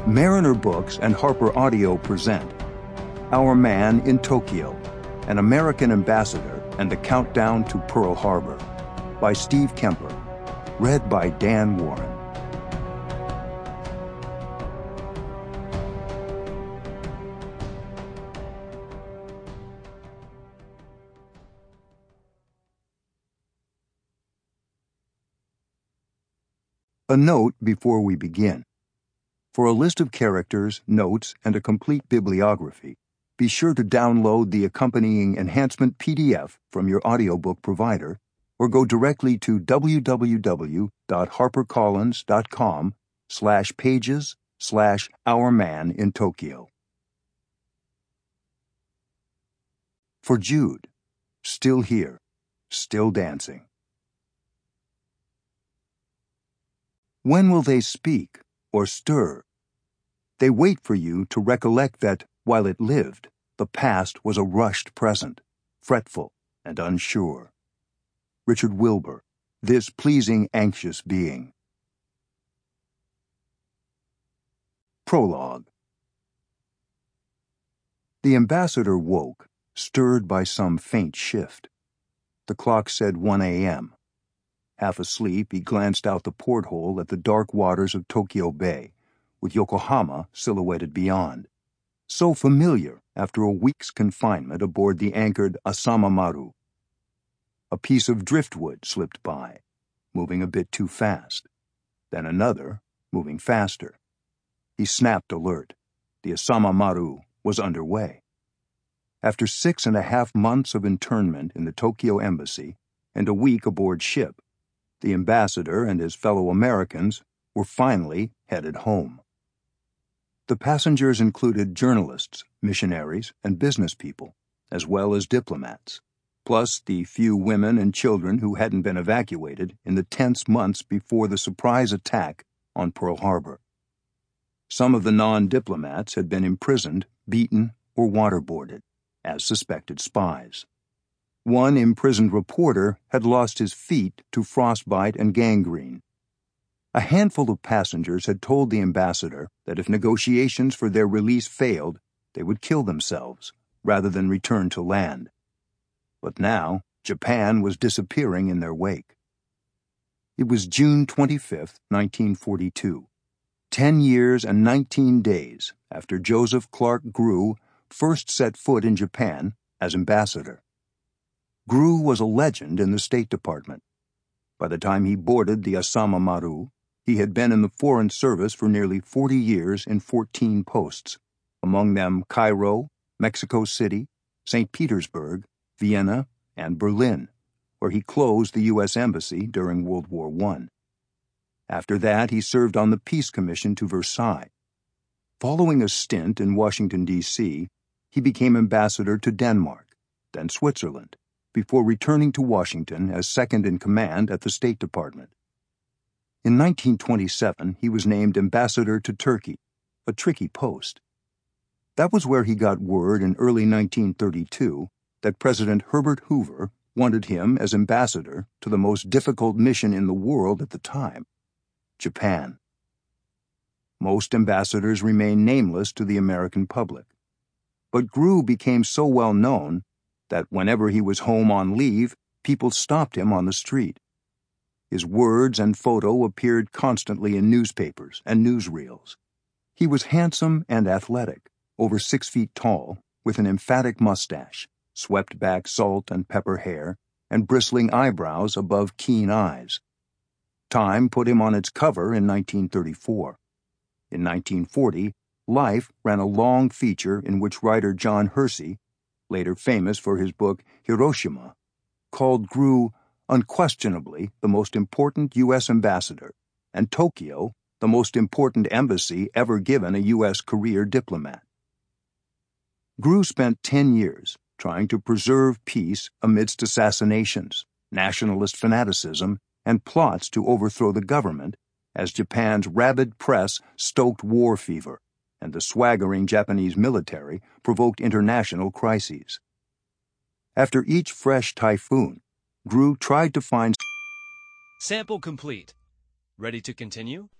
Mariner Books and Harper Audio present Our Man in Tokyo, An American Ambassador and the Countdown to Pearl Harbor by Steve Kemper, read by Dan Warren. A note before we begin. For a list of characters, notes, and a complete bibliography, be sure to download the accompanying enhancement PDF from your audiobook provider or go directly to www.harpercollins.com/pages/Our Man in Tokyo. For Jude, still here, still dancing. When will they speak or stir? They wait for you to recollect that, while it lived, the past was a rushed present, fretful and unsure. Richard Wilbur, This Pleasing Anxious Being. Prologue. The ambassador woke, stirred by some faint shift. The clock said 1 a.m. Half asleep, he glanced out the porthole at the dark waters of Tokyo Bay, with Yokohama silhouetted beyond. So familiar after a week's confinement aboard the anchored Asama Maru. A piece of driftwood slipped by, moving a bit too fast. Then another, moving faster. He snapped alert. The Asama Maru was underway. After 6.5 months of internment in the Tokyo Embassy and a week aboard ship, the ambassador and his fellow Americans were finally headed home. The passengers included journalists, missionaries, and business people, as well as diplomats, plus the few women and children who hadn't been evacuated in the tense months before the surprise attack on Pearl Harbor. Some of the non-diplomats had been imprisoned, beaten, or waterboarded as suspected spies. One imprisoned reporter had lost his feet to frostbite and gangrene. A handful of passengers had told the ambassador that if negotiations for their release failed, they would kill themselves rather than return to land. But now, Japan was disappearing in their wake. It was June 25, 1942, 10 years and 19 days after Joseph Clark Grew first set foot in Japan as ambassador. Grew was a legend in the State Department. By the time he boarded the Asama Maru, he had been in the Foreign Service for nearly 40 years in 14 posts, among them Cairo, Mexico City, St. Petersburg, Vienna, and Berlin, where he closed the U.S. Embassy during World War I. After that, he served on the Peace Commission to Versailles. Following a stint in Washington, D.C., he became ambassador to Denmark, then Switzerland, before returning to Washington as second-in-command at the State Department. In 1927, he was named ambassador to Turkey, a tricky post. That was where he got word in early 1932 that President Herbert Hoover wanted him as ambassador to the most difficult mission in the world at the time, Japan. Most ambassadors remain nameless to the American public. But Grew became so well known that whenever he was home on leave, people stopped him on the street. His words and photo appeared constantly in newspapers and newsreels. He was handsome and athletic, over 6 feet tall, with an emphatic mustache, swept back salt and pepper hair, and bristling eyebrows above keen eyes. Time put him on its cover in 1934. In 1940, Life ran a long feature in which writer John Hersey, later famous for his book Hiroshima, called Grew unquestionably the most important U.S. ambassador, and Tokyo the most important embassy ever given a U.S. career diplomat. Grew spent 10 years trying to preserve peace amidst assassinations, nationalist fanaticism, and plots to overthrow the government as Japan's rabid press stoked war fever and the swaggering Japanese military provoked international crises. After each fresh typhoon, Grew tried to find... Sample complete. Ready to continue?